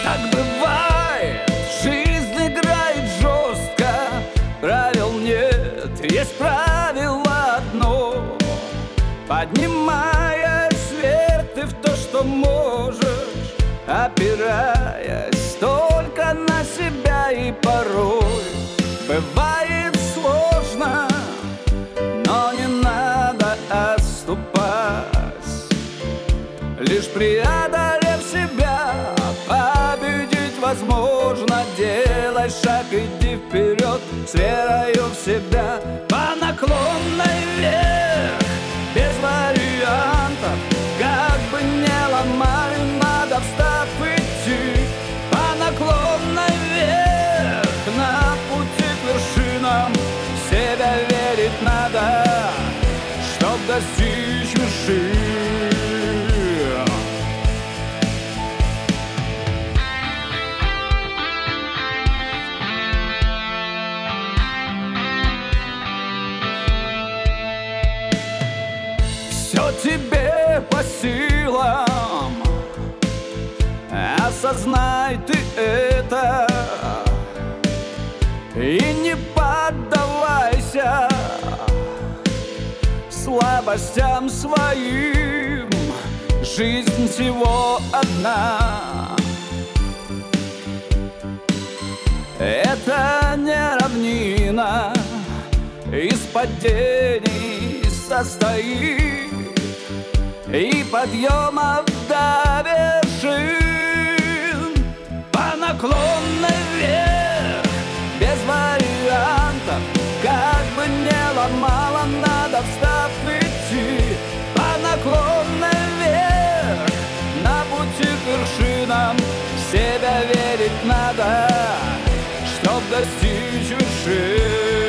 Так бывает, жизнь играет жестко, правил нет, есть правило одно. Поднимаясь вверх ты в то, что можешь, опираясь только на себя. И порой бывает сложно, но не надо отступать. Лишь преодолев себя, победить возможно. Делай шаг, иди вперед с верою в себя. По наклонной вверх, без вариантов. Как бы не ломали, надо встав идти. По наклонной вверх, на пути к вершинам. В себя верить надо, чтоб достичь вершин. Все тебе по силам, осознай ты это. И не поддавайся слабостям своим. Жизнь всего одна. Это не равнина, из падений состоит и подъемов до вершин. По наклонной вверх, без вариантов. Как бы не ломало, надо встав идти. По наклонной вверх, на пути к вершинам. В себя верить надо, чтоб достичь вершин.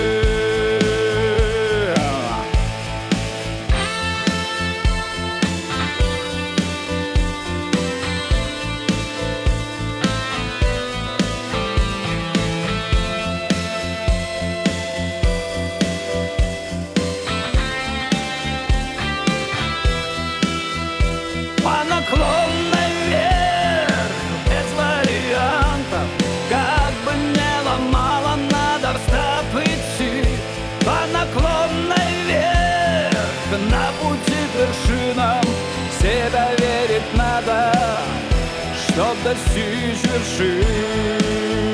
По наклонной вверх, без вариантов. Как бы не ломало, надо встав идти. По наклонной вверх, на пути к вершинам. В себя верить надо, чтоб достичь вершин.